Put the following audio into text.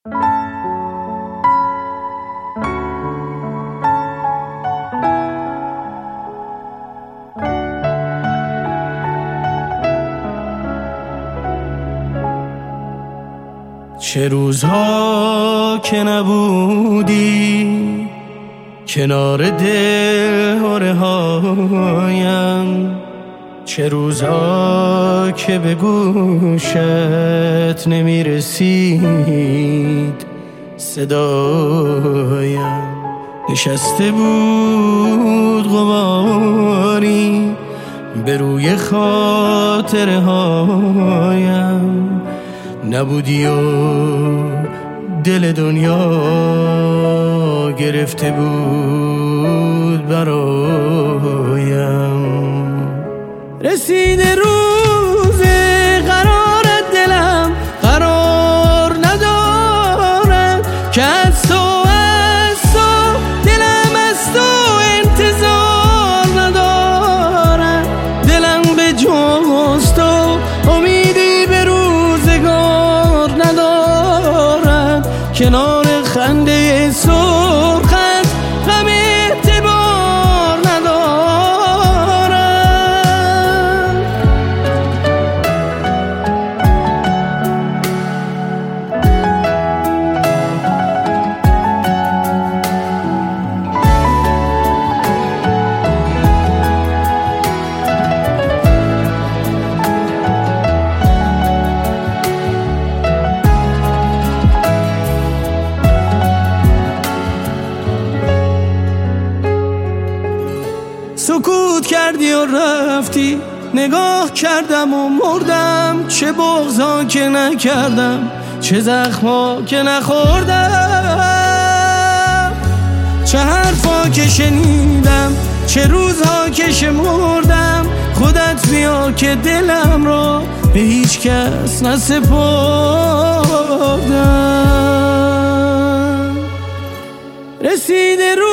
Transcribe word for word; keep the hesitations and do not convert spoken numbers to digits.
چه روزها که نبودی کنار دلهره هایم، چه روزها که به گوشت نمی رسید صدایم. نشسته بود غباری به روی خاطره هایم، نبودی و دل دنیا گرفته بود برایم. رسیده روز قرارت دلم قرار ندارد که از تو از تو دلم از تو انتظار ندارد. دلم به جز تو امیدی به روزگار ندارد، کنار خنده سرخت غم اعتبار ندارد. سکوت کردی و رفتی، نگاه کردم و مردم. چه بغضا که نکردم، چه زخما که نخوردم، چه حرفا که شنیدم، چه روزها که شمردم. خودت بیا که دلم را به هیچ کس نسپردم. رسیده رو